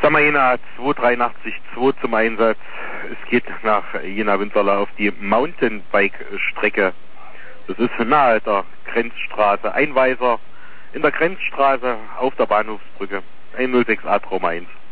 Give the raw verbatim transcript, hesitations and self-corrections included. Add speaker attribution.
Speaker 1: Jena zwei dreiundachtzig zwei zum Einsatz. Es geht nach Jena-Winterla auf die Mountainbike-Strecke. Das ist nahe der Grenzstraße. Einweiser in der Grenzstraße auf der Bahnhofsbrücke. eins null sechs A Trauma eins.